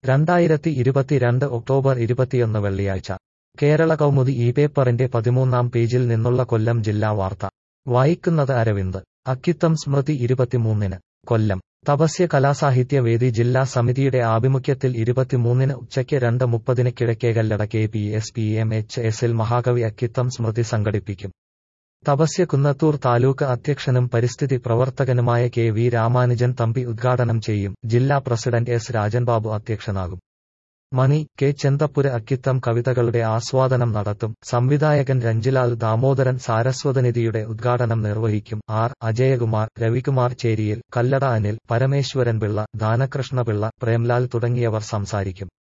2022 October 21 വെള്ളിയാഴ്ച കേരള കൗമുദി ഈ പേപ്പറിന്റെ 13-ാം പേജിൽ നിന്നുള്ള കൊല്ലം ജില്ലാ വാർത്ത വായിക്കുന്നത് അരവിന്ദ്. അക്കിത്തം സ്മൃതി 23-ന് കൊല്ലം. തപസ്യ കലാസാഹിത്യ വേദി ജില്ലാ സമിതിയുടെ ആഭിമുഖ്യത്തിൽ 23-ന് ഉച്ചയ്ക്ക് 2:30-ന് കിഴക്കേകല്ലട KPSPMHS-ൽ മഹാകവി അക്കിത്തം സ്മൃതി സംഘടിപ്പിക്കും. തപസ്യ കുന്നത്തൂർ താലൂക്ക് അധ്യക്ഷനും പരിസ്ഥിതി പ്രവർത്തകനുമായ KV രാമാനുജൻ തമ്പി ഉദ്ഘാടനം ചെയ്യും. ജില്ലാ പ്രസിഡന്റ് S രാജൻബാബു അധ്യക്ഷനാകും. മണി K ചെന്തപ്പുര അക്കിത്തം കവിതകളുടെ ആസ്വാദനം നടത്തും. സംവിധായകൻ രഞ്ജിലാൽ ദാമോദരൻ സാരസ്വതനിധിയുടെ ഉദ്ഘാടനം നിർവഹിക്കും. R അജയകുമാർ, രവികുമാർ ചേരിയിൽ, കല്ലട അനിൽ, പരമേശ്വരൻ പിള്ള, ദാനകൃഷ്ണപിള്ള, പ്രേംലാൽ തുടങ്ങിയവർ സംസാരിക്കും.